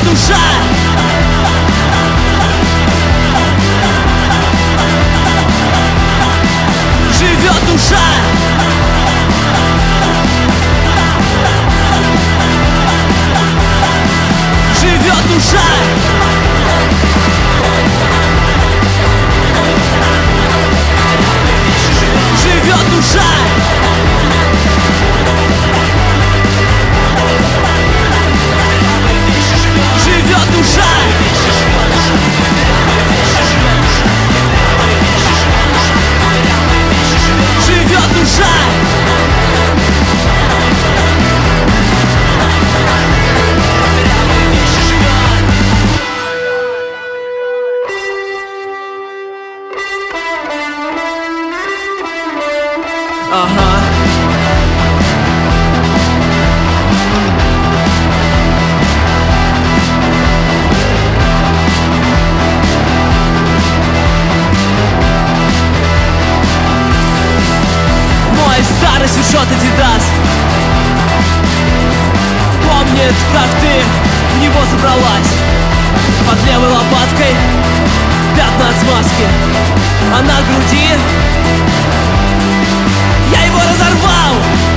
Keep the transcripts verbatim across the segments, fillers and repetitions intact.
душа. Живет душа. Живет душа. Живет душа. Живет душа. Живет душа. Ага. Мой старый свитшот Adidas помнит, как ты в него забралась. Под левой лопаткой пятна от смазки, а на груди я его разорвал.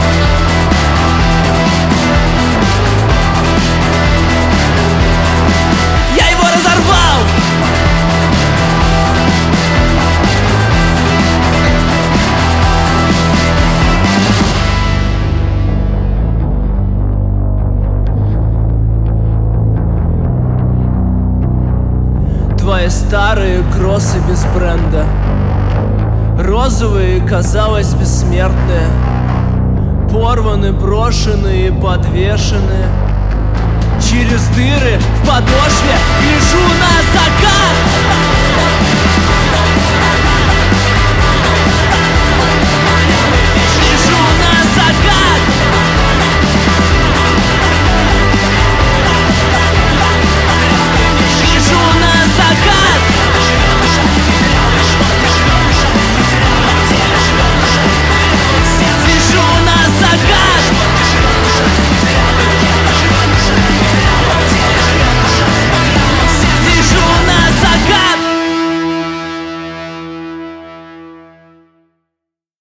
Я его разорвал. Твои старые кроссы без бренда, розовые, казалось, бессмертные, порваны, брошены и подвешены. Через дыры в подошве гляжу на закат.